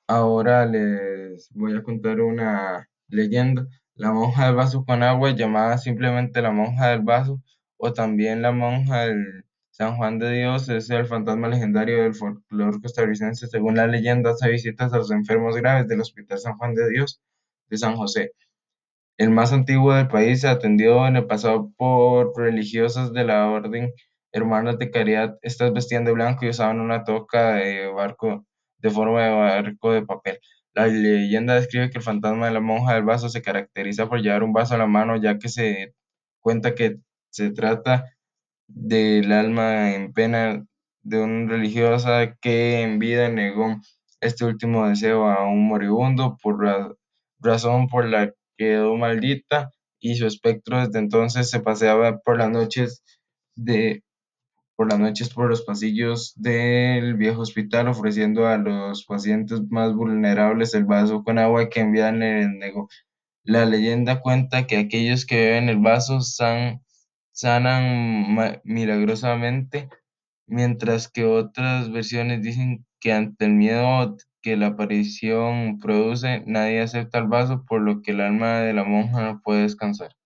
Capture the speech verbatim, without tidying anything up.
Ahora les voy a contar una leyenda. La monja del vaso con agua, llamada simplemente la monja del vaso, o también la monja del San Juan de Dios, es el fantasma legendario del folclore costarricense. Según la leyenda, hace visitas a los enfermos graves del Hospital San Juan de Dios de San José, el más antiguo del país. Se atendió en el pasado por religiosas de la Orden Hermanas de Caridad. Estas vestían de blanco y usaban una toca de barco de forma de barco de papel. La leyenda describe que el fantasma de la monja del vaso se caracteriza por llevar un vaso a la mano, ya que se cuenta que se trata del alma en pena de una religiosa que en vida negó este último deseo a un moribundo, por la razón por la que quedó maldita, y su espectro desde entonces se paseaba por las noches de por las noches por los pasillos del viejo hospital, ofreciendo a los pacientes más vulnerables el vaso con agua que en vida le negó. La leyenda cuenta que aquellos que beben el vaso san- sanan ma- milagrosamente, mientras que otras versiones dicen que ante el miedo que la aparición produce, nadie acepta el vaso, por lo que el alma de la monja no puede descansar.